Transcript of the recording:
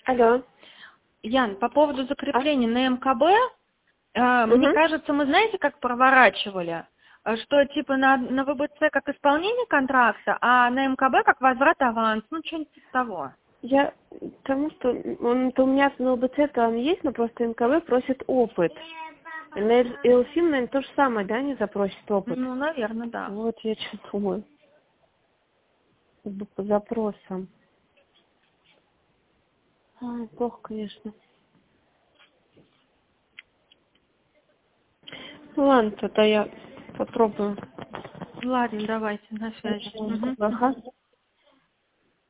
Алло. Ян, по поводу закрепления на МКБ, мне Угу. кажется, мы знаете, как проворачивали? Что типа на ВБЦ как исполнение контракта, а на МКБ как возврат аванс, ну что-нибудь типа того. Потому что у меня на ЛБЦ там есть, но просто МКВ просит опыт. На ЛСИМ, наверное, то же самое, да, не запросит опыт? Ну, наверное, да. Вот я что думаю. По запросам. Ай, плохо, конечно. Ну ладно, тогда я попробую. Ладно, давайте, на связи. Мгм. Ага.